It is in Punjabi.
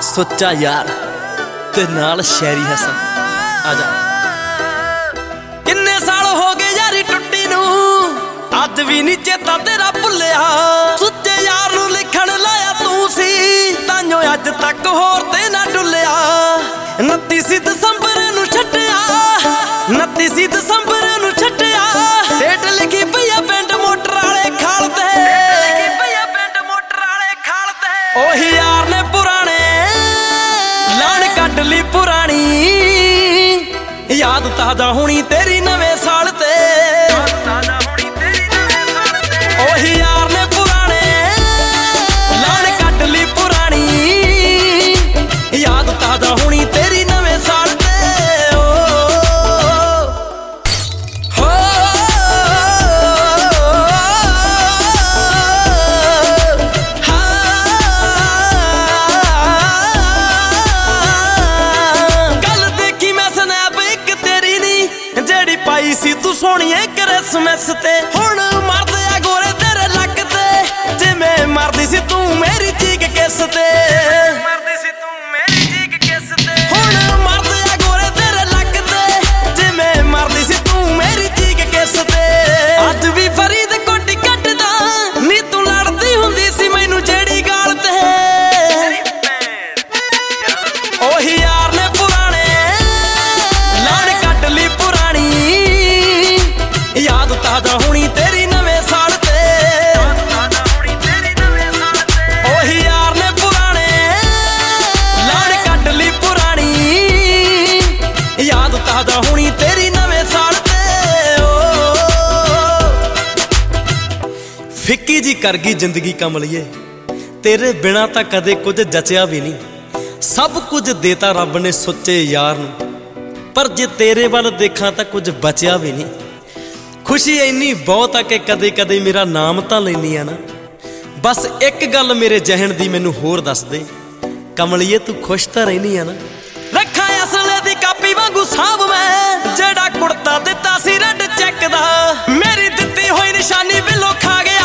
ਸੁੱਚਾ ਯਾਰ ਤੇ ਨਾਲ ਸ਼ੈਰੀ ਹਸਨ ਆ ਜਾ। ਕਿੰਨੇ ਸਾਲ ਹੋ ਗਏ ਯਾਰੀ ਟੁੱਟੀ ਨੂੰ, ਅੱਜ ਵੀ ਨੀ ਚੇਤਾ ਤੇਰਾ ਭੁੱਲਿਆ। ਸੁੱਚੇ ਯਾਰ ਨੂੰ ਲਿਖਣ ਲਾਇਆ ਤੂੰ ਸੀ, ਤਾਂਯੋ ਅੱਜ ਤੱਕ ਹੋਰ ਤੇ ਨਾ ਡੁੱਲਿਆ। 29 ਦਸੰਬਰ ਨੂੰ ਛੱਡਿਆ, 29 ਦਸੰਬਰ ਨੂੰ ਛੱਡਿਆ। ਡੇਟ ਲਿਖੀ ਪਈ ਆ ਪਿੰਡ ਮੋਟਰ ਵਾਲੇ ਖਾਲ ਤੇ, ਉਹੀ ਯਾਰ ਨੇ ਪੁਰਾਣੇ ਲਾਣ ਕੱਢ ਲਈ ਪੁਰਾਣੀ। ਯਾਦ ਤਾਜ਼ਾ ਹੋਣੀ ਤੇਰੀ ਨਵੇਂ ਸਾਲ ਤੇ, ਉਹੀ ਯਾਰ ਨੇ ਪੁਰਾਣੇ ਲਾਣ ਕੱਢ ਲਈ ਪੁਰਾਣੀ। ਯਾਦ ਤਾਜ਼ਾ ਹੋਣੀ ਤੇਰੀ ਨਵੇਂ ਸਾਲ ਤੇ। ਪਾਈ ਸੀ ਤੂੰ ਸੋਹਣੀਏ ਕ੍ਰਿਸਮਸ ਤੇ, ਹੁਣ ਮਰਦੇ ਆ ਗੋਰੇ ਤੇਰੇ ਲੱਕ ਤੇ। ਜਿਵੇਂ ਮਰਦੀ ਸੀ ਤੂੰ ਮੇਰੀ ਚੀਕ ਕਿਸ ਤੇ, ਹੁਣ ਮਰਦੇ ਆ ਗੋਰੇ ਤੇਰੇ ਲੱਕ ਤੇ। ਜਿਵੇਂ ਮਰਦੀ ਸੀ ਤੂੰ ਮੇਰੀ ਚੀਕ ਕਿਸ ਤੇ। ਅੱਜ ਵੀ ਫਰੀਦ ਕੋਟੀ ਕੱਟਦਾ ਨੀ, ਤੂੰ ਲੜਦੀ ਹੁੰਦੀ ਸੀ ਮੈਨੂੰ ਜਿਹੜੀ ਗਾਲ ਤੇ। ਉਹੀ ਯਾਰ ਨੇ ਪੁਰਾਣੇ ਲਾਣ ਕੱਢ ਲਈ ਪੁਰਾਣੀ। ਯਾਦ ਤਾਜ਼ਾ ਹੋਣੀ ਤੇਰੀ ਨਵੇਂ ਸਾਲ ਤੇ, ਉਹੀ ਯਾਰ ਨੇ ਪੁਰਾਣੇ ਲਾਣ ਕੱਢ ਲਈ ਪੁਰਾਣੀ। ਯਾਦ ਤਾਜ਼ਾ ਹੋਣੀ ਤੇਰੀ ਨਵੇਂ ਸਾਲ ਤੇ। ਫਿੱਕੀ ਜੀ ਕਰ ਗਈ ਜ਼ਿੰਦਗੀ ਕਮਲੀਏ, ਤੇਰੇ ਬਿਨਾਂ ਤਾਂ ਕਦੇ ਕੁਝ ਜਚਿਆ ਵੀ ਨਹੀਂ। ਸਭ ਕੁਝ ਦੇਤਾ ਰੱਬ ਨੇ ਸੁੱਚੇ ਯਾਰ ਨੂੰ, ਪਰ ਜੇ ਤੇਰੇ ਵੱਲ ਦੇਖਾਂ ਤਾਂ ਕੁਝ ਬਚਿਆ ਵੀ ਨਹੀਂ। ਖੁਸ਼ੀ ਇੰਨੀ ਬਹੁਤ ਆ ਕਿ ਕਦੇ ਕਦੇ ਮੇਰਾ ਨਾਮ ਤਾਂ ਲੈਨੀ ਆ ਨਾ। ਬਸ ਇੱਕ ਗੱਲ ਮੇਰੇ ਜਹਨ ਦੀ ਮੈਨੂੰ ਹੋਰ ਦੱਸ ਦੇ, ਕਮਲੀਏ ਤੂੰ ਖੁਸ਼ ਤਾਂ ਰਹਿਨੀ ਆ ਨਾ। ਰੱਖਾਂ ਅਸਲੇ ਦੀ ਕਾਪੀ ਵਾਂਗੂ ਸਾਂਭ ਮੈਂ, ਜਿਹੜਾ ਕੁੜਤਾ ਦਿੱਤਾ ਸੀ ਰੈੱਡ ਚੈੱਕ ਦਾ। ਮੇਰੀ ਦਿੱਤੀ ਹੋਈ ਨਿਸ਼ਾਨੀ ਬਿੱਲੋ ਖਾ ਗਿਆ